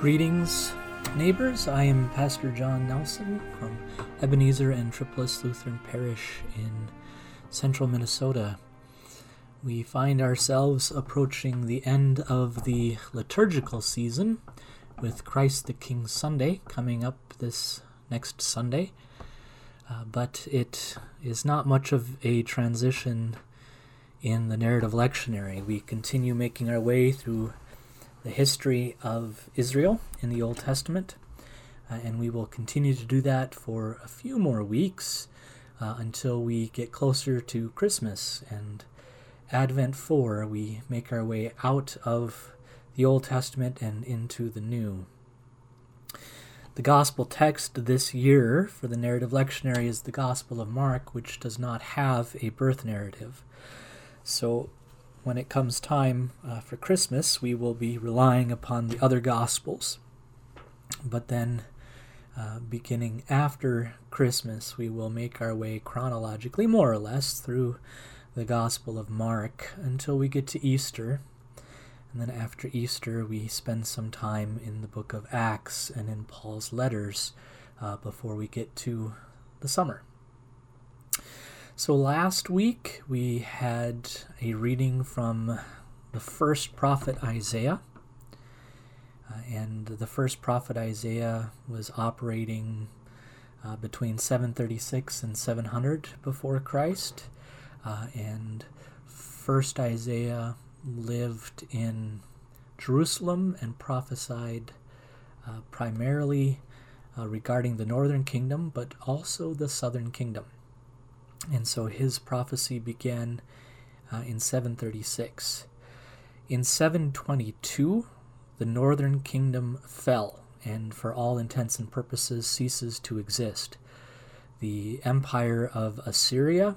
Greetings, neighbors. I am Pastor John Nelson from Ebenezer and Tripolis Lutheran Parish in central Minnesota. We find ourselves approaching the end of the liturgical season with Christ the King Sunday coming up this next Sunday. But it is not much of a transition in the narrative lectionary. We continue making our way through the history of Israel in the Old Testament, and we will continue to do that for a few more weeks until we get closer to Christmas and Advent 4. We make our way out of the Old Testament and into the New. The gospel text this year for the narrative lectionary is the Gospel of Mark, which does not have a birth narrative. So when it comes time for Christmas, we will be relying upon the other Gospels. But then, beginning after Christmas, we will make our way chronologically, more or less, through the Gospel of Mark until we get to Easter. And then after Easter, we spend some time in the book of Acts and in Paul's letters before we get to the summer. So last week we had a reading from the first prophet Isaiah, and the first prophet Isaiah was operating between 736 and 700 before Christ, and first Isaiah lived in Jerusalem and prophesied primarily regarding the northern kingdom, but also the southern kingdom. And so his prophecy began in 736. In 722, the northern kingdom fell and for all intents and purposes ceases to exist. The empire of Assyria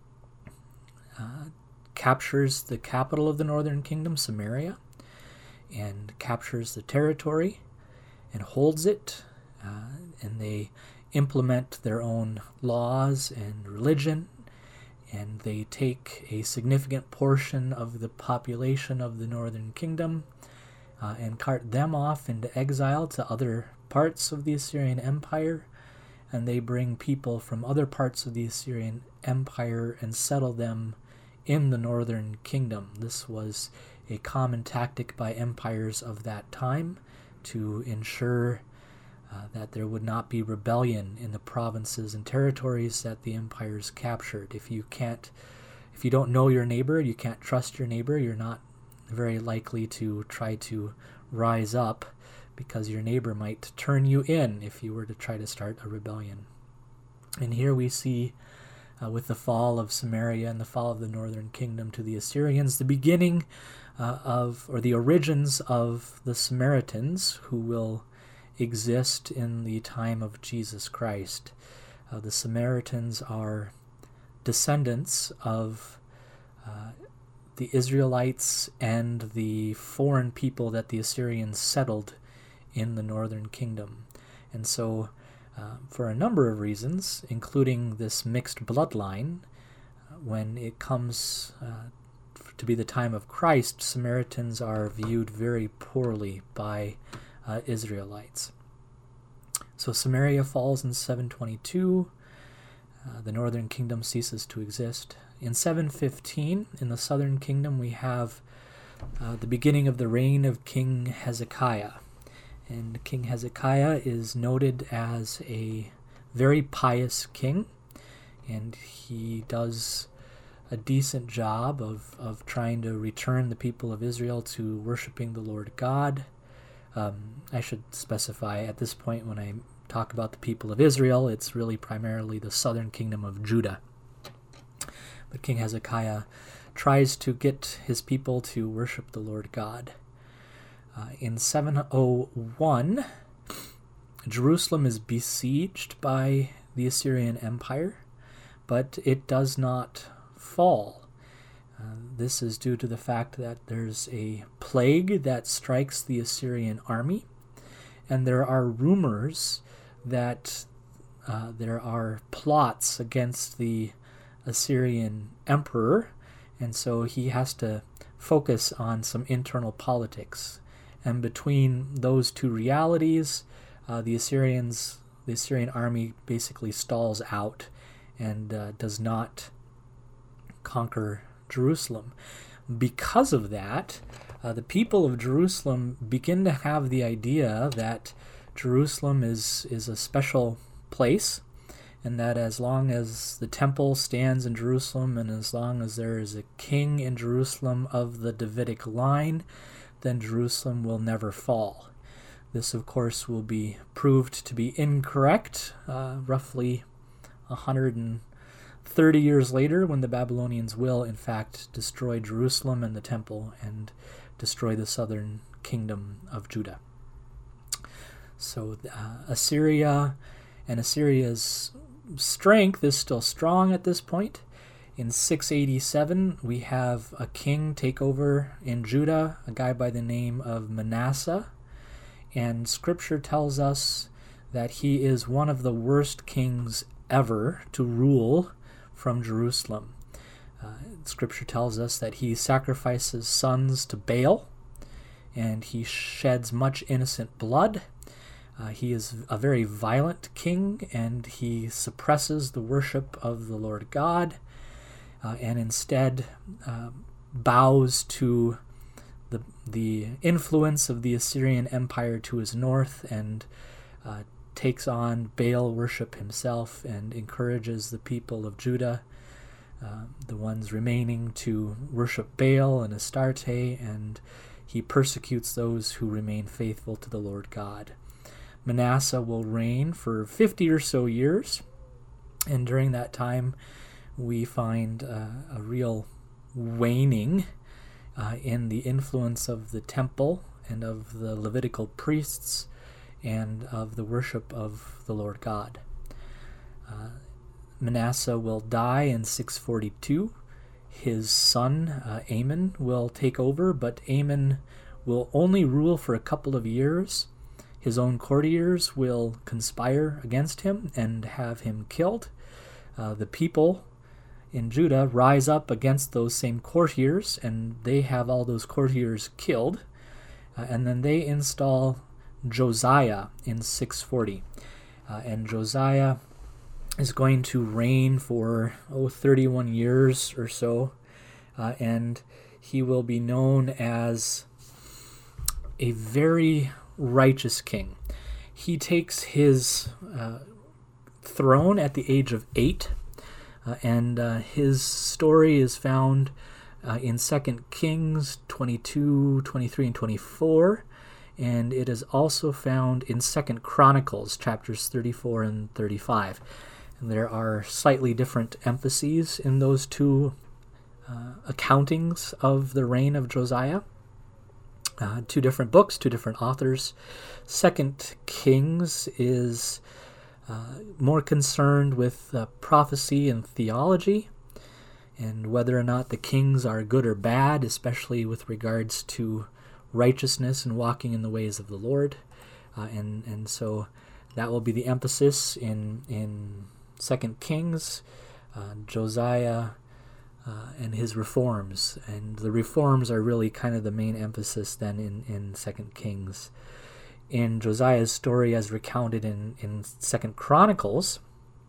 captures the capital of the northern kingdom, Samaria, and captures the territory and holds it, and they implement their own laws and religion, and they take a significant portion of the population of the northern kingdom and cart them off into exile to other parts of the Assyrian Empire, and they bring people from other parts of the Assyrian Empire and settle them in the northern kingdom. This was a common tactic by empires of that time to ensure that there would not be rebellion in the provinces and territories that the empires captured. If you don't know your neighbor, you can't trust your neighbor, you're not very likely to try to rise up because your neighbor might turn you in if you were to try to start a rebellion. And here we see with the fall of Samaria and the fall of the northern kingdom to the Assyrians, the beginning or the origins of the Samaritans who will exist in the time of Jesus Christ. The Samaritans are descendants of the Israelites and the foreign people that the Assyrians settled in the northern kingdom. And so, for a number of reasons, including this mixed bloodline, when it comes to be the time of Christ, Samaritans are viewed very poorly by Israelites. So Samaria falls in 722. The northern kingdom ceases to exist. In 715, in the southern kingdom, we have the beginning of the reign of King Hezekiah. And King Hezekiah is noted as a very pious king, and he does a decent job of trying to return the people of Israel to worshiping the Lord God. I should specify at this point when I talk about the people of Israel, it's really primarily the southern kingdom of Judah. But King Hezekiah tries to get his people to worship the Lord God. In 701, Jerusalem is besieged by the Assyrian Empire, but it does not fall. This is due to the fact that there's a plague that strikes the Assyrian army, and there are rumors that there are plots against the Assyrian emperor, and so he has to focus on some internal politics. And between those two realities, the Assyrian army basically stalls out and does not conquer Jerusalem. Because of that, the people of Jerusalem begin to have the idea that Jerusalem is a special place, and that as long as the temple stands in Jerusalem and as long as there is a king in Jerusalem of the Davidic line, then Jerusalem will never fall. This, of course, will be proved to be incorrect roughly 130 years later, when the Babylonians will, in fact, destroy Jerusalem and the temple and destroy the southern kingdom of Judah. So Assyria and Assyria's strength is still strong at this point. In 687, we have a king take over in Judah, a guy by the name of Manasseh, and Scripture tells us that he is one of the worst kings ever to rule from Jerusalem. Scripture tells us that he sacrifices sons to Baal, and he sheds much innocent blood. He is a very violent king, and he suppresses the worship of the Lord God, and instead bows to the influence of the Assyrian Empire to his north, and takes on Baal worship himself and encourages the people of Judah, the ones remaining, to worship Baal and Astarte, and he persecutes those who remain faithful to the Lord God. Manasseh will reign for 50 or so years, and during that time we find a real waning in the influence of the temple and of the Levitical priests and of the worship of the Lord God. Manasseh will die in 642. His son Amon will take over, but Amon will only rule for a couple of years. His own courtiers will conspire against him and have him killed. The people in Judah rise up against those same courtiers, and they have all those courtiers killed. And then they install Josiah in 640. And Josiah is going to reign for 31 years or so, and he will be known as a very righteous king. He takes his throne at the age of 8, and his story is found in 2 Kings 22, 23, and 24, and it is also found in 2 Chronicles chapters 34 and 35. And there are slightly different emphases in those two accountings of the reign of Josiah. Two different books, two different authors. 2 Kings is more concerned with prophecy and theology, and whether or not the kings are good or bad, especially with regards to righteousness and walking in the ways of the Lord. And so that will be the emphasis in 2 Kings, Josiah and his reforms. And the reforms are really kind of the main emphasis then in 2 Kings. In Josiah's story as recounted in 2 Chronicles,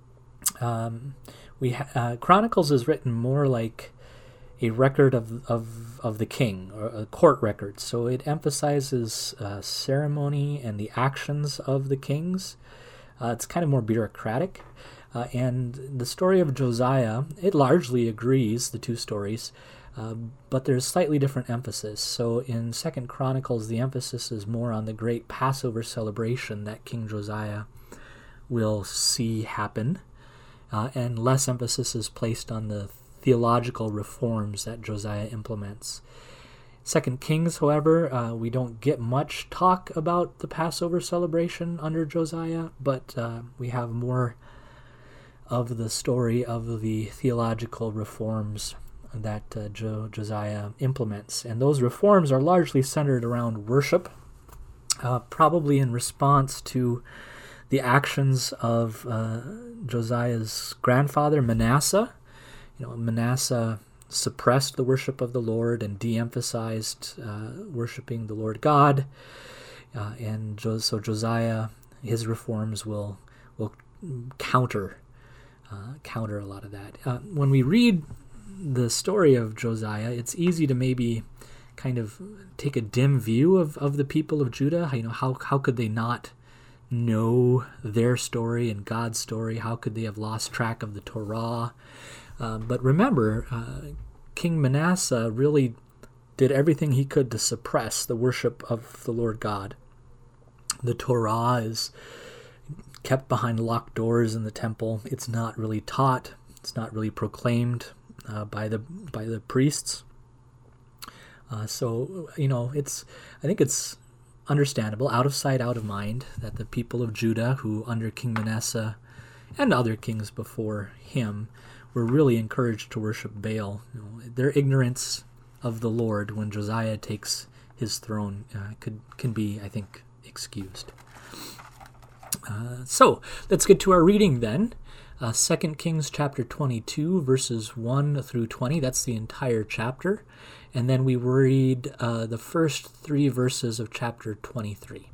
Chronicles is written more like a record of the king, or a court record. So it emphasizes ceremony and the actions of the kings. It's kind of more bureaucratic. And the story of Josiah, it largely agrees, the two stories, but there's slightly different emphasis. So in 2 Chronicles, the emphasis is more on the great Passover celebration that King Josiah will see happen, and less emphasis is placed on the theological reforms that Josiah implements. 2 Kings, however, we don't get much talk about the Passover celebration under Josiah, but we have more of the story of the theological reforms that Josiah implements. And those reforms are largely centered around worship, probably in response to the actions of Josiah's grandfather, Manasseh. Manasseh suppressed the worship of the Lord and de-emphasized worshiping the Lord God. So Josiah, his reforms will counter a lot of that. When we read the story of Josiah, it's easy to maybe kind of take a dim view of the people of Judah. How could they not know their story and God's story? How could they have lost track of the Torah? But remember, King Manasseh really did everything he could to suppress the worship of the Lord God. The Torah is kept behind locked doors in the temple. It's not really taught. It's not really proclaimed by the priests. So I think it's understandable, out of sight, out of mind, that the people of Judah, who under King Manasseh and other kings before him, were really encouraged to worship Baal. Their ignorance of the Lord when Josiah takes his throne can be, I think, excused. So let's get to our reading then. 2 Kings chapter 22, verses 1 through 20. That's the entire chapter. And then we read the first 3 verses of chapter 23.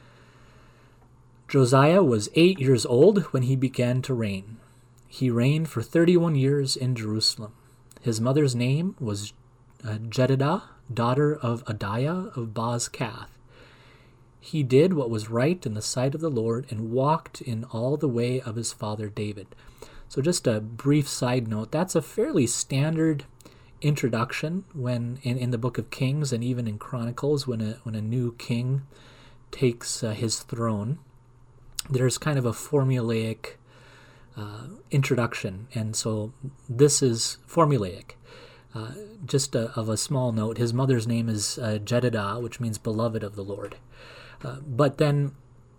Josiah was 8 years old when he began to reign. He reigned for 31 years in Jerusalem. His mother's name was Jedidah, daughter of Adiah of Bozkath. He did what was right in the sight of the Lord and walked in all the way of his father David. So just a brief side note, that's a fairly standard introduction when in the book of Kings and even in Chronicles when a new king takes his throne. There's kind of a formulaic introduction, and so this is formulaic. Just of a small note, his mother's name is Jedidah, which means beloved of the Lord. But then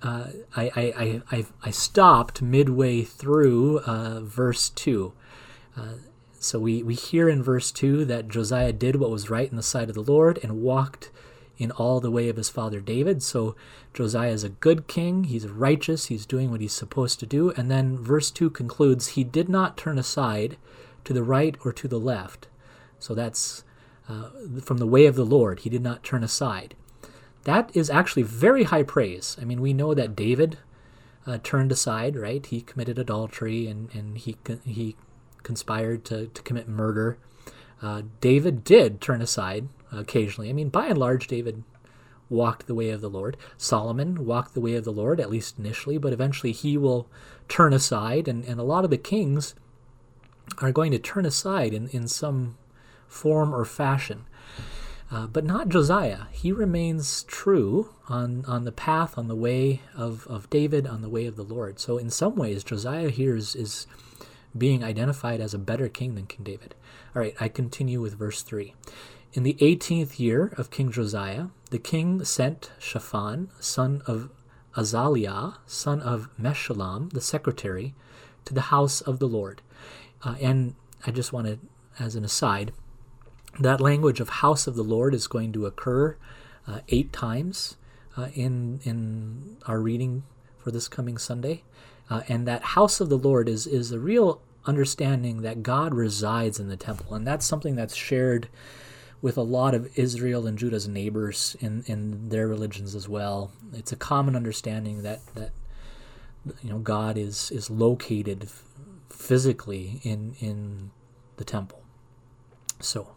I stopped midway through verse 2. So we hear in verse 2 that Josiah did what was right in the sight of the Lord and walked in all the way of his father David. So Josiah is a good king. He's righteous. He's doing what he's supposed to do. And then verse 2 concludes, he did not turn aside to the right or to the left. So that's from the way of the Lord. He did not turn aside. That is actually very high praise. I mean, we know that David turned aside, right? He committed adultery and he conspired to commit murder. David did turn aside occasionally. I mean, by and large, David walked the way of the Lord. Solomon walked the way of the Lord, at least initially, but eventually he will turn aside, and a lot of the kings are going to turn aside in some form or fashion. But not Josiah. He remains true on the path, on the way of David, on the way of the Lord. So in some ways, Josiah here is being identified as a better king than King David. All right, I continue with verse 3. In the 18th year of King Josiah, the king sent Shaphan, son of Azaliah, son of Meshullam, the secretary, to the house of the Lord. And I just wanted, as an aside, that language of house of the Lord is going to occur 8 times in our reading for this coming Sunday. And that house of the Lord is a real understanding that God resides in the temple. And that's something that's shared with a lot of Israel and Judah's neighbors in their religions as well. It's a common understanding that God is located physically in the temple. So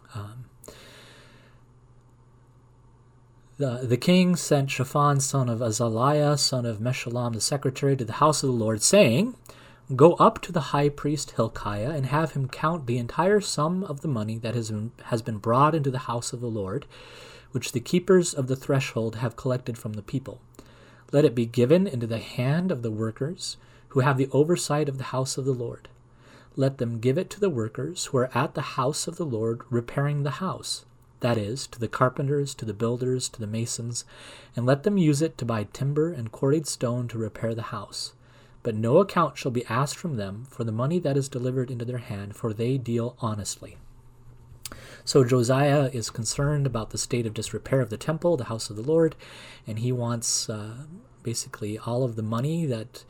the king sent Shaphan, son of Azaliah, son of Meshullam, the secretary, to the house of the Lord, saying, "Go up to the high priest Hilkiah and have him count the entire sum of the money that has been brought into the house of the Lord, which the keepers of the threshold have collected from the people. Let it be given into the hand of the workers who have the oversight of the house of the Lord. Let them give it to the workers who are at the house of the Lord repairing the house, that is, to the carpenters, to the builders, to the masons, and let them use it to buy timber and quarried stone to repair the house. But no account shall be asked from them for the money that is delivered into their hand, for they deal honestly." So Josiah is concerned about the state of disrepair of the temple, the house of the Lord, and he wants basically all of the money that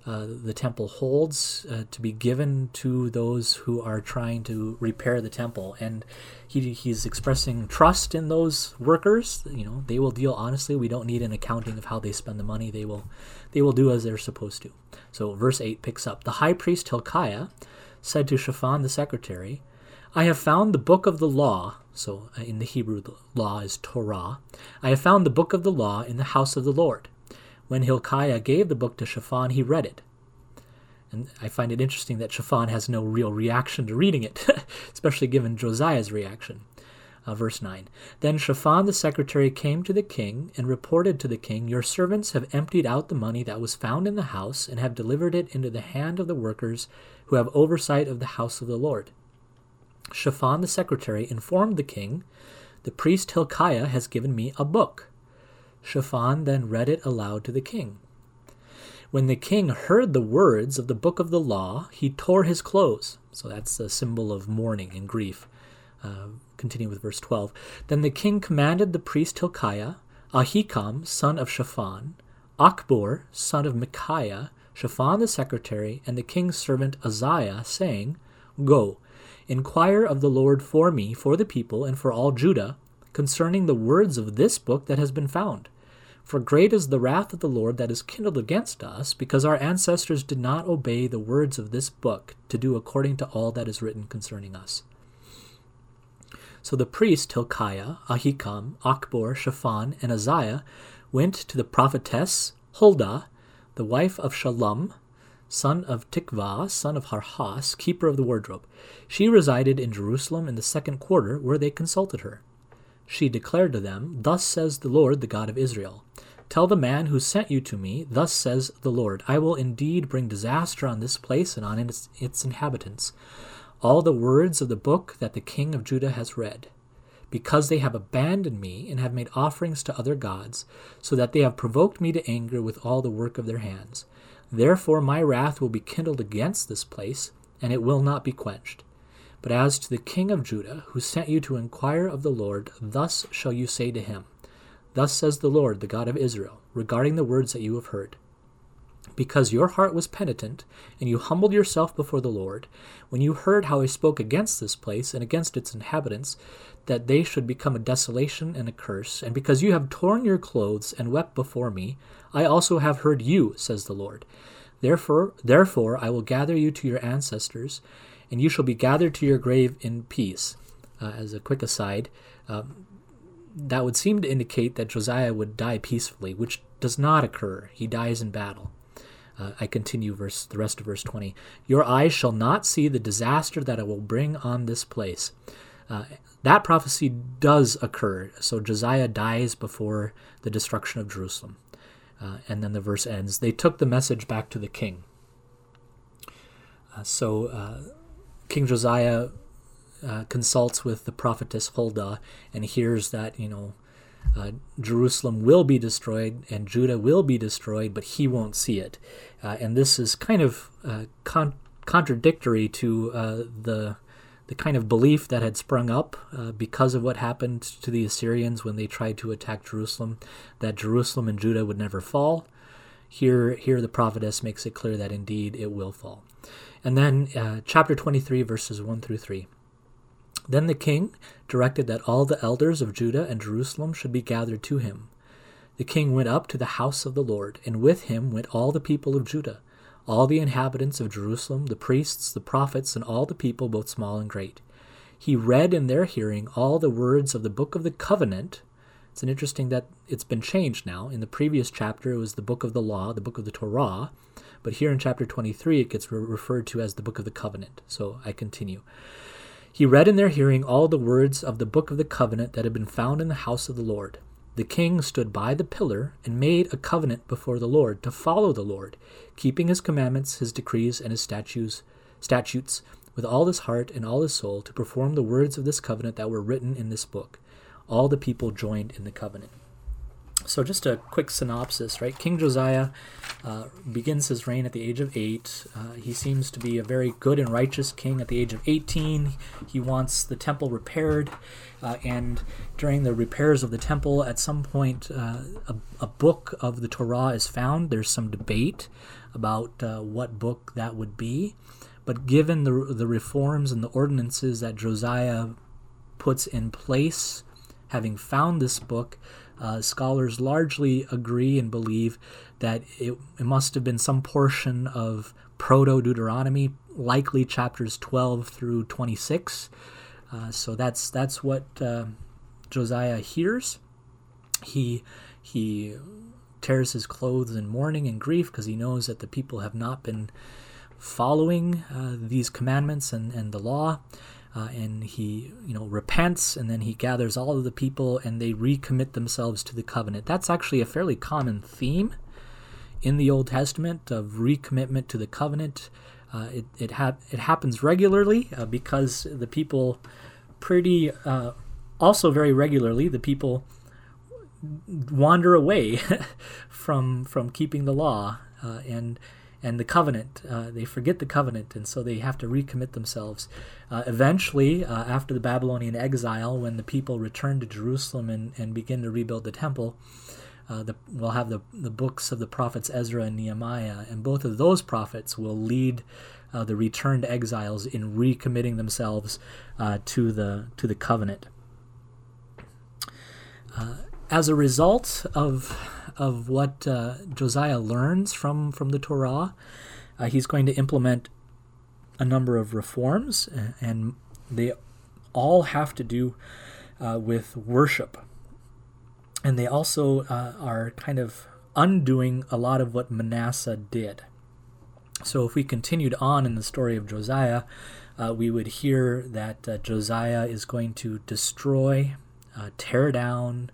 the temple holds to be given to those who are trying to repair the temple. And he's expressing trust in those workers. They will deal honestly. We don't need an accounting of how they spend the money. They will do as they're supposed to. So verse 8 picks up. The high priest Hilkiah said to Shaphan the secretary, I have found the book of the law. So in the Hebrew, the law is Torah. I have found the book of the law in the house of the Lord. When Hilkiah gave the book to Shaphan, he read it. And I find it interesting that Shaphan has no real reaction to reading it, especially given Josiah's reaction. Verse 9. Then Shaphan the secretary came to the king and reported to the king, Your servants have emptied out the money that was found in the house and have delivered it into the hand of the workers who have oversight of the house of the Lord. Shaphan the secretary informed the king, The priest Hilkiah has given me a book. Shaphan then read it aloud to the king. When the king heard the words of the book of the law, he tore his clothes. So that's a symbol of mourning and grief. Continue with verse 12. Then the king commanded the priest Hilkiah, Ahikam, son of Shaphan, Achbor, son of Micaiah, Shaphan the secretary, and the king's servant Uzziah, saying, Go, inquire of the Lord for me, for the people, and for all Judah, concerning the words of this book that has been found. For great is the wrath of the Lord that is kindled against us, because our ancestors did not obey the words of this book to do according to all that is written concerning us. So the priest Hilkiah, Ahikam, Achbor, Shaphan, and Uzziah went to the prophetess Huldah, the wife of Shallum, son of Tikvah, son of Harhas, keeper of the wardrobe. She resided in Jerusalem in the second quarter, where they consulted her. She declared to them, Thus says the Lord, the God of Israel. Tell the man who sent you to me, Thus says the Lord, I will indeed bring disaster on this place and on its inhabitants. All the words of the book that the king of Judah has read, because they have abandoned me and have made offerings to other gods, so that they have provoked me to anger with all the work of their hands. Therefore my wrath will be kindled against this place, and it will not be quenched. But as to the king of Judah, who sent you to inquire of the Lord, thus shall you say to him, Thus says the Lord, the God of Israel, regarding the words that you have heard. Because your heart was penitent, and you humbled yourself before the Lord, when you heard how I spoke against this place and against its inhabitants, that they should become a desolation and a curse, and because you have torn your clothes and wept before me, I also have heard you, says the Lord. Therefore I will gather you to your ancestors, and you shall be gathered to your grave in peace. As a quick aside, that would seem to indicate that Josiah would die peacefully, which does not occur. He dies in battle. I continue the rest of verse 20. Your eyes shall not see the disaster that I will bring on this place. That prophecy does occur. So Josiah dies before the destruction of Jerusalem. And then the verse ends. They took the message back to the king. King Josiah consults with the prophetess Huldah and hears that, Jerusalem will be destroyed and Judah will be destroyed, but he won't see it. And this is kind of contradictory to the kind of belief that had sprung up because of what happened to the Assyrians when they tried to attack Jerusalem, that Jerusalem and Judah would never fall. Here the prophetess makes it clear that indeed it will fall. And then chapter 23, verses 1 through 3. Then the king directed that all the elders of Judah and Jerusalem should be gathered to him. The king went up to the house of the Lord, and with him went all the people of Judah, all the inhabitants of Jerusalem, the priests, the prophets, and all the people, both small and great. He read in their hearing all the words of the book of the covenant. It's interesting that it's been changed now. In the previous chapter, it was the book of the law, the book of the Torah, but here in chapter 23, it gets referred to as the book of the covenant. So I continue. He read in their hearing all the words of the book of the covenant that had been found in the house of the Lord. The king stood by the pillar and made a covenant before the Lord to follow the Lord, keeping his commandments, his decrees, and his statutes with all his heart and all his soul, to perform the words of this covenant that were written in this book. All the people joined in the covenant. So just a quick synopsis, right? King Josiah begins his reign at the age of 8. He seems to be a very good and righteous king at the age of 18. He wants the temple repaired, and during the repairs of the temple, at some point, a book of the Torah is found. There's some debate about what book that would be, but given the reforms and the ordinances that Josiah puts in place, having found this book, scholars largely agree and believe that it must have been some portion of Proto-Deuteronomy, likely chapters 12 through 26. So that's what Josiah hears. He tears his clothes in mourning and grief because he knows that the people have not been following these commandments and the law. And he, repents, and then he gathers all of the people, and they recommit themselves to the covenant. That's actually a fairly common theme in the Old Testament of recommitment to the covenant. It happens regularly because the people also very regularly, the people wander away from keeping the law and the covenant. They forget the covenant, and so they have to recommit themselves. Eventually, after the Babylonian exile, when the people return to Jerusalem and begin to rebuild the temple, we'll have the books of the prophets Ezra and Nehemiah, and both of those prophets will lead the returned exiles in recommitting themselves to the covenant. As a result of what Josiah learns from the Torah, he's going to implement a number of reforms, and they all have to do with worship. And they also are kind of undoing a lot of what Manasseh did. So if we continued on in the story of Josiah, we would hear that Josiah is going to destroy, tear down,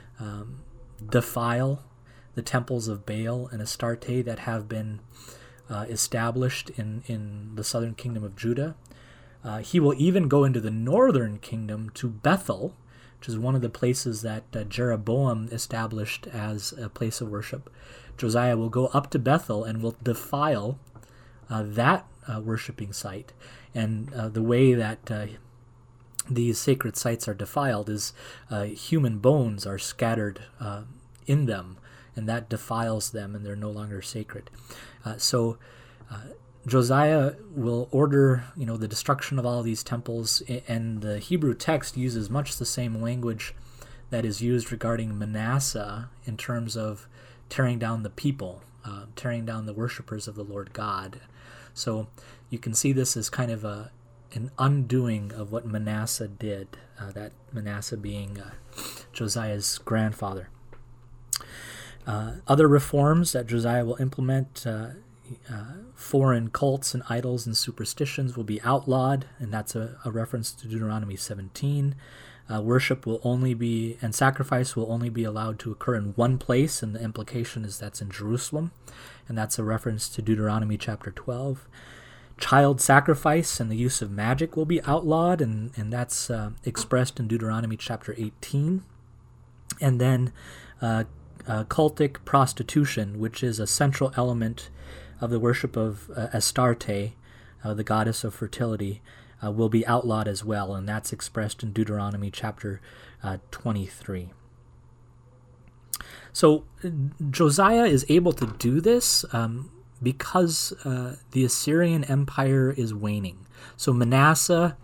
defile the temples of Baal and Astarte that have been established in the southern kingdom of Judah. He will even go into the northern kingdom to Bethel, which is one of the places that Jeroboam established as a place of worship. Josiah will go up to Bethel and will defile that worshiping site. And the way that these sacred sites are defiled is human bones are scattered in them, and that defiles them, and they're no longer sacred. So Josiah will order, the destruction of all these temples, and the Hebrew text uses much the same language that is used regarding Manasseh in terms of tearing down the people, tearing down the worshipers of the Lord God. So you can see this as kind of an undoing of what Manasseh did, that Manasseh being Josiah's grandfather. Other reforms that Josiah will implement, foreign cults and idols and superstitions will be outlawed, and that's a reference to Deuteronomy 17. Worship will only be, and sacrifice will only be allowed to occur in one place, and the implication is that's in Jerusalem, and that's a reference to Deuteronomy chapter 12. Child sacrifice and the use of magic will be outlawed, and that's expressed in Deuteronomy chapter 18. And then cultic prostitution, which is a central element of the worship of Astarte, the goddess of fertility, will be outlawed as well, and that's expressed in Deuteronomy chapter 23. So Josiah is able to do this because the Assyrian Empire is waning. So Manasseh,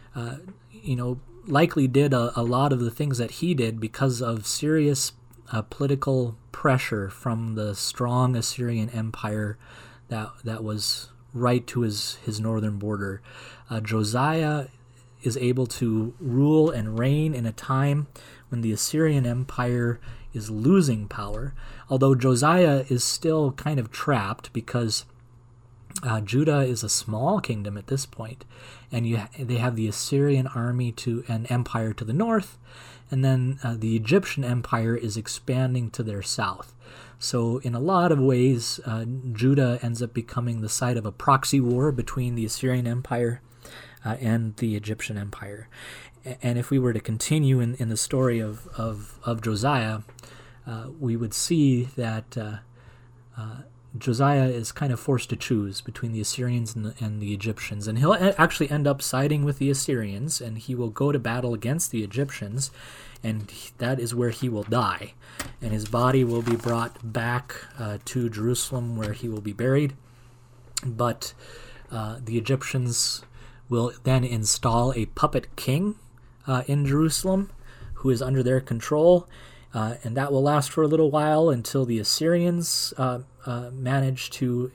likely did a lot of the things that he did because of serious political pressure from the strong Assyrian Empire that was right to his northern border. Josiah is able to rule and reign in a time when the Assyrian Empire is losing power, although Josiah is still kind of trapped because Judah is a small kingdom at this point, and they have the Assyrian army and empire to the north, and then the Egyptian empire is expanding to their south. So in a lot of ways, Judah ends up becoming the site of a proxy war between the Assyrian Empire and the Egyptian Empire. And if we were to continue in the story of Josiah, we would see that Josiah is kind of forced to choose between the Assyrians and the Egyptians, and he'll actually end up siding with the Assyrians, and he will go to battle against the Egyptians, and that is where he will die, and his body will be brought back to Jerusalem, where he will be buried. But the Egyptians will then install a puppet king in Jerusalem who is under their control, and that will last for a little while until the Assyrians manage to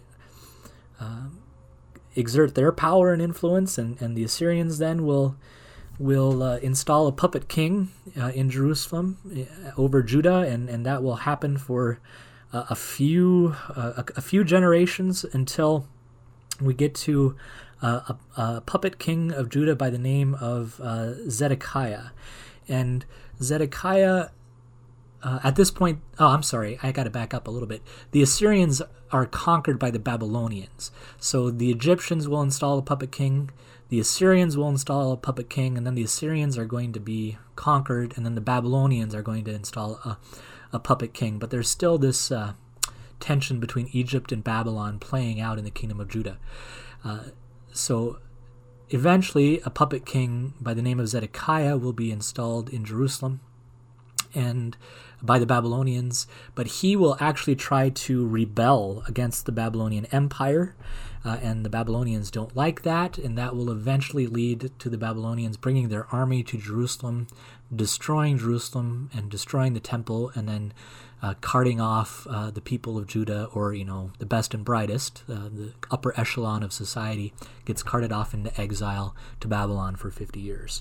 exert their power and influence, and the Assyrians then will install a puppet king in Jerusalem over Judah, and that will happen for a few generations until we get to a puppet king of Judah by the name of Zedekiah. And Zedekiah, at this point, I'm sorry, I got to back up a little bit. The Assyrians are conquered by the Babylonians. So the Egyptians will install a puppet king, the Assyrians will install a puppet king, and then the Assyrians are going to be conquered, and then the Babylonians are going to install a puppet king. But there's still this tension between Egypt and Babylon playing out in the kingdom of Judah. So eventually a puppet king by the name of Zedekiah will be installed in Jerusalem and by the Babylonians, but he will actually try to rebel against the Babylonian Empire, and the Babylonians don't like that, and that will eventually lead to the Babylonians bringing their army to Jerusalem, destroying Jerusalem and destroying the temple, and then carting off the people of Judah, or the best and brightest, the upper echelon of society, gets carted off into exile to Babylon for 50 years.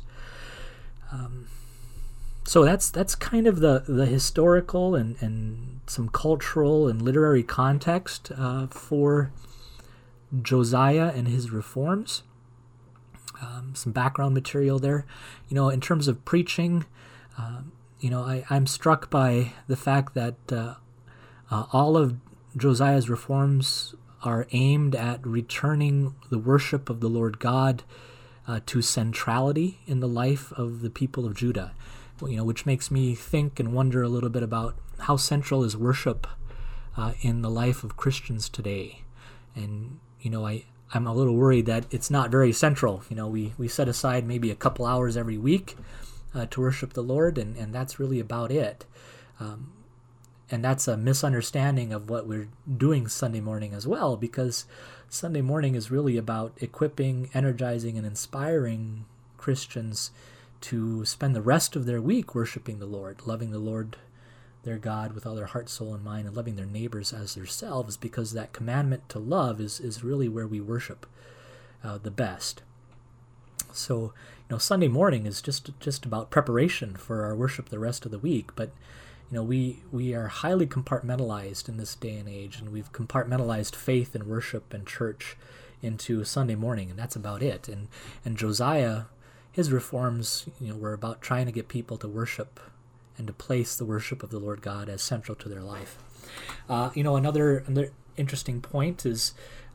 So that's kind of the historical and some cultural and literary context for Josiah and his reforms. Some background material there. In terms of preaching, I'm struck by the fact that all of Josiah's reforms are aimed at returning the worship of the Lord God to centrality in the life of the people of Judah, which makes me think and wonder a little bit about how central is worship in the life of Christians today. And, I'm a little worried that it's not very central. We set aside maybe a couple hours every week to worship the Lord, and that's really about it. And that's a misunderstanding of what we're doing Sunday morning as well, because Sunday morning is really about equipping, energizing, and inspiring Christians to spend the rest of their week worshiping the Lord, loving the Lord their God with all their heart, soul, and mind, and loving their neighbors as themselves, because that commandment to love is really where we worship the best. So, Sunday morning is just about preparation for our worship the rest of the week, but we are highly compartmentalized in this day and age, and we've compartmentalized faith and worship and church into Sunday morning, and that's about it. And Josiah, his reforms, were about trying to get people to worship and to place the worship of the Lord God as central to their life. Another interesting point is,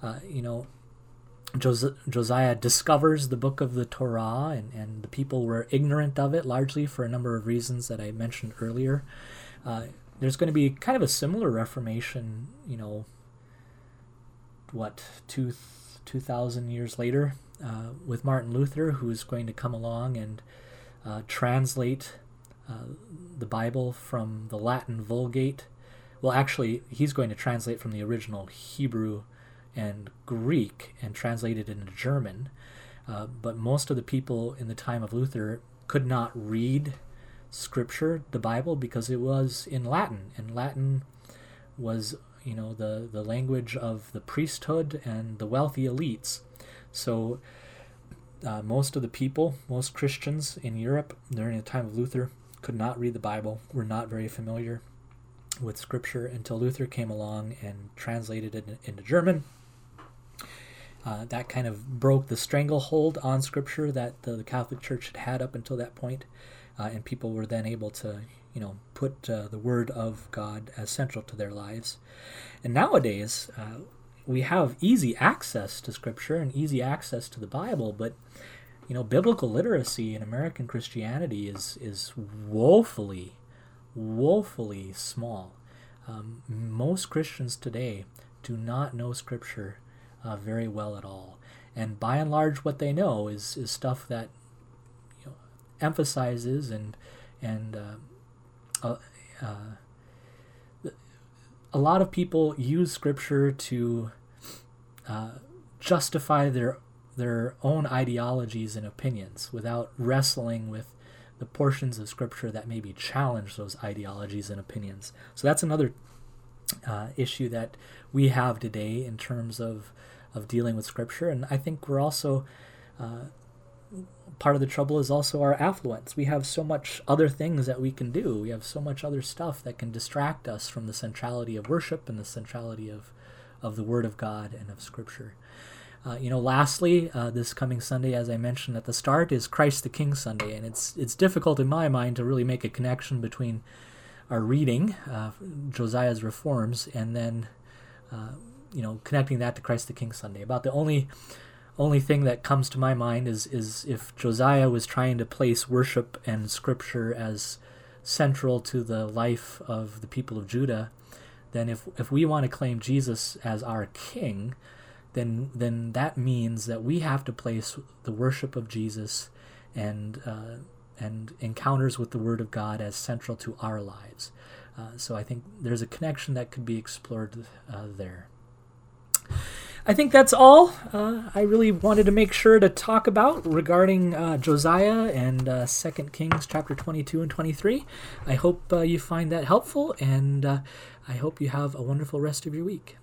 Josiah discovers the book of the Torah, and the people were ignorant of it largely for a number of reasons that I mentioned earlier. There's going to be kind of a similar Reformation, 2,000 years later, with Martin Luther, who is going to come along and translate the Bible from the Latin Vulgate. Well, actually, he's going to translate from the original Hebrew and Greek and translate it into German. But most of the people in the time of Luther could not read Scripture, the Bible, because it was in Latin, and Latin was, the language of the priesthood and the wealthy elites. So most of the people, most Christians in Europe during the time of Luther, could not read the Bible, were not very familiar with Scripture until Luther came along and translated it into German. That kind of broke the stranglehold on Scripture that the Catholic Church had had up until that point, and people were then able to, put the Word of God as central to their lives. And nowadays, we have easy access to Scripture and easy access to the Bible, but biblical literacy in American Christianity is woefully woefully small. Most Christians today do not know Scripture very well at all. And by and large, what they know is stuff that emphasizes and a lot of people use Scripture to justify their own ideologies and opinions without wrestling with the portions of Scripture that maybe challenge those ideologies and opinions. So that's another issue that we have today in terms of dealing with Scripture. And I think we're also, part of the trouble is also our affluence. We have so much other things that we can do. We have so much other stuff that can distract us from the centrality of worship and the centrality of the Word of God and of Scripture. Lastly, this coming Sunday, as I mentioned at the start, is Christ the King Sunday, and it's difficult in my mind to really make a connection between our reading, Josiah's reforms, and then connecting that to Christ the King Sunday. About the only thing that comes to my mind is if Josiah was trying to place worship and Scripture as central to the life of the people of Judah, then if we want to claim Jesus as our King, then that means that we have to place the worship of Jesus and encounters with the Word of God as central to our lives. So I think there's a connection that could be explored there. I think that's all I really wanted to make sure to talk about regarding Josiah and 2 Kings chapter 22 and 23. I hope you find that helpful, and I hope you have a wonderful rest of your week.